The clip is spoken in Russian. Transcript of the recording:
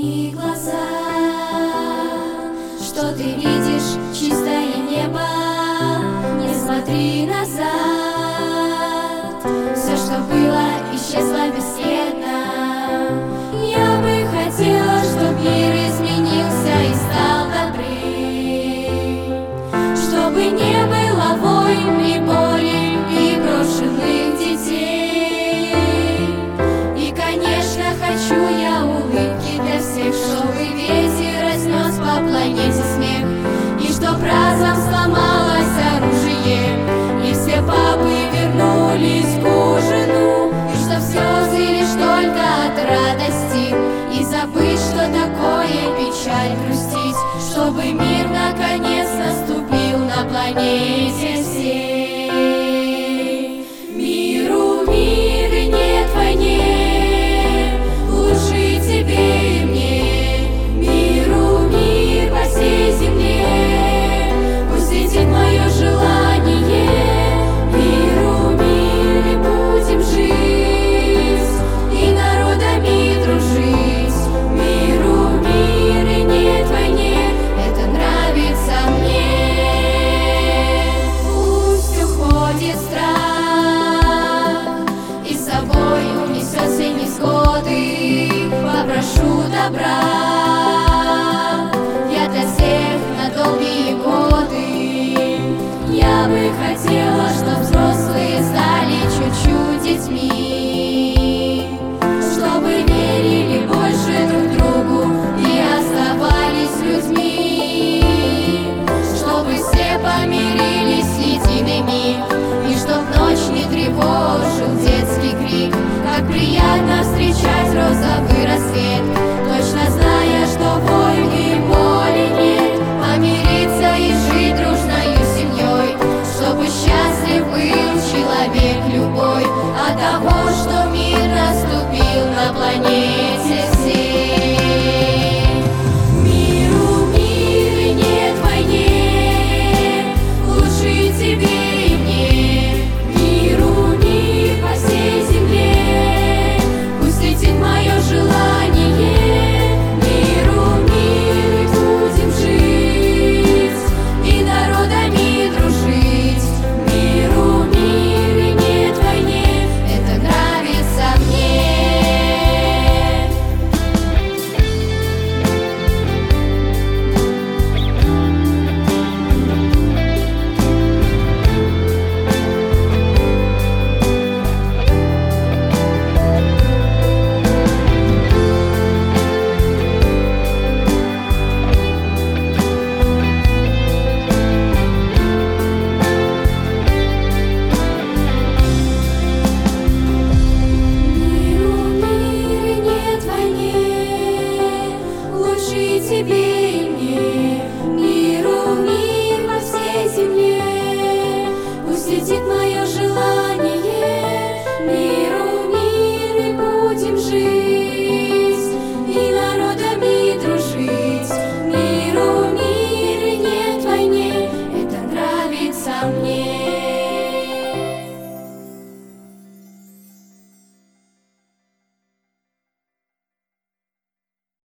Подними глаза, что ты видишь, чистое небо. Не смотри назад, все, что было, исчезло бесследно. Я бы хотела, чтоб мир изменился и стал добрее, чтобы не было войн и боли и брошенных детей. И, конечно, хочу я улыбки для всех, чтобы ветер разнес по планете смех, и чтоб разом сломалось оружие, и все папы вернулись к ужину, и чтоб слезы лишь только от радости, и забыть, что такое печаль, грустить, чтобы мир наконец наступил на планете всей. Миру мир и нет войне, лучше тебе и мне. Миру мир по всей земле, пусть летит мое желание. Миру мир и будем жить, и народами дружить. Миру мир и нет войне, это нравится мне. Пусть уходит страх, и с собой унесет все невзгоды. Попрошу добра я для всех на долгие годы. Я бы хотела, чтоб взрослые стали чуть-чуть детьми, чтобы верили больше друг другу и оставались людьми, чтобы все помирились едиными, и чтоб ночь не тревожил детский крик. Как приятно встречать розовый рассвет,